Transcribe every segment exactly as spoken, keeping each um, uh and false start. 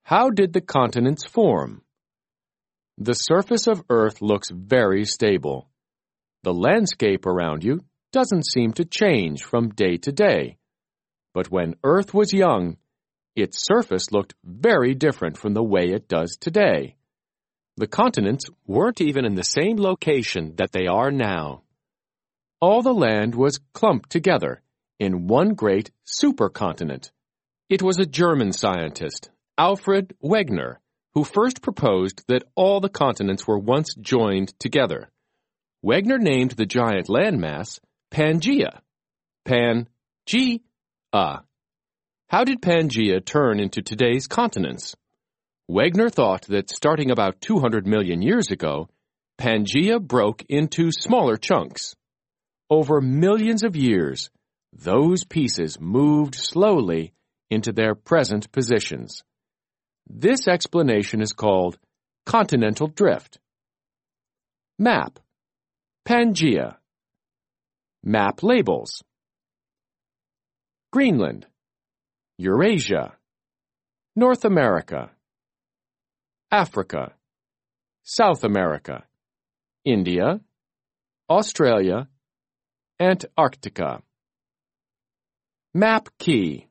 How did the continents form? The surface of Earth looks very stable. The landscape around you doesn't seem to change from day to day. But when Earth was young, its surface looked very different from the way it does today. The continents weren't even in the same location that they are now. All the land was clumped together in one great supercontinent. It was a German scientist, Alfred Wegener, who first proposed that all the continents were once joined together. Wegener named the giant landmass Pangaea. Pan-G-A. How did Pangaea turn into today's continents? Wegener thought that starting about two hundred million years ago, Pangaea broke into smaller chunks. Over millions of years, those pieces moved slowly into their present positions. This explanation is called continental drift. Map. Pangaea. Map labels. Greenland. Eurasia. North America. Africa. South America. India. Australia. Antarctica. Map key.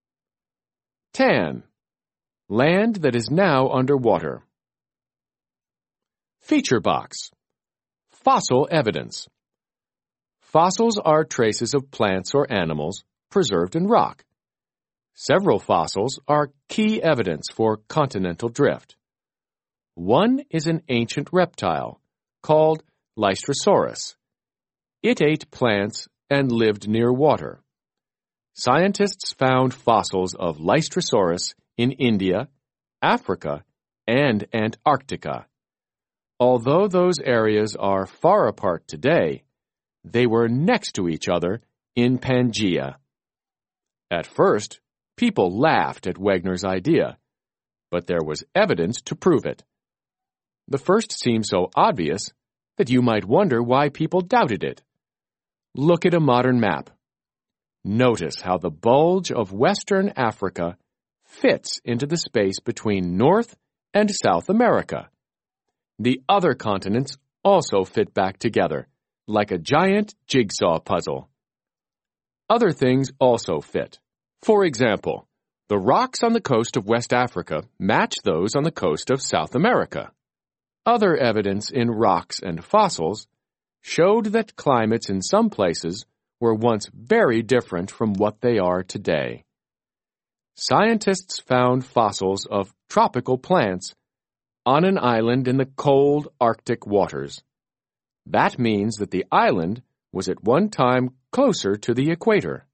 Tan. Land that is now underwater. Feature box. Fossil evidence. Fossils are traces of plants or animals preserved in rock. Several fossils are key evidence for continental drift. One is an ancient reptile called Lystrosaurus. It ate plants and lived near water. Scientists found fossils of Lystrosaurus in India, Africa, and Antarctica. Although those areas are far apart today, they were next to each other in Pangaea. At first, people laughed at Wegener's idea, but there was evidence to prove it. The first seemed so obvious that you might wonder why people doubted it. Look at a modern map. Notice how the bulge of Western Africa fits into the space between North and South America. The other continents also fit back together, like a giant jigsaw puzzle. Other things also fit. For example, the rocks on the coast of West Africa match those on the coast of South America. Other evidence in rocks and fossils showed that climates in some places were once very different from what they are today. Scientists found fossils of tropical plants on an island in the cold Arctic waters. That means that the island was at one time closer to the equator.